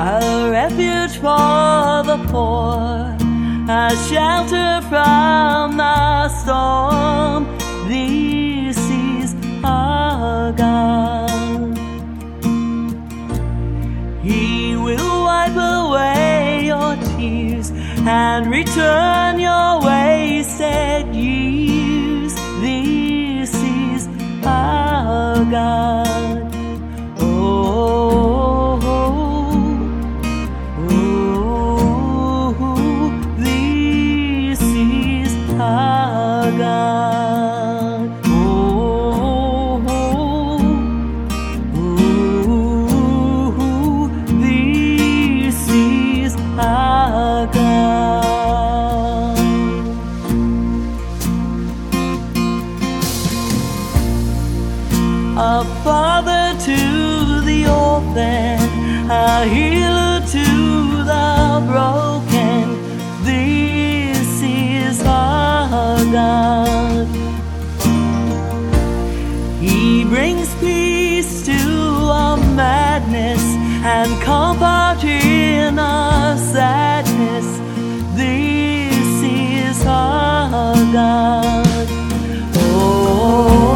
a refuge for the poor, a shelter from the storm. These seas are God. He will wipe away your tears and return your wasted years. These seas are God. Oh, oh, oh, these seas are God. Oh, oh, oh, these seas are God. A father to the orphan, a healer to the broken. This is our God. He brings peace to our madness and comfort in our sadness. This is our God. Oh,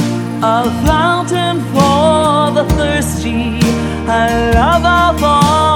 a fountain for the thirsty, a lover for